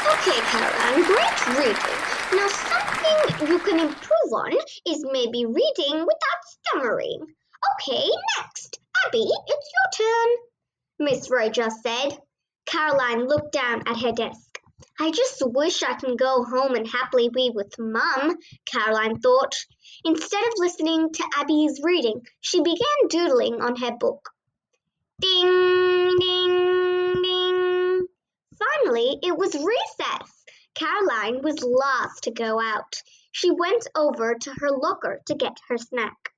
Okay, Caroline, great reading. Now, something you can improve on is maybe reading without stammering. Okay, next. Abby, it's your turn. Miss Roja said. Caroline looked down at her desk. I just wish I can go home and happily be with Mum, Caroline thought. Instead of listening to Abby's reading, she began doodling on her book. Ding, ding, ding. Finally, it was recess. Caroline was last to go out. She went over to her locker to get her snack.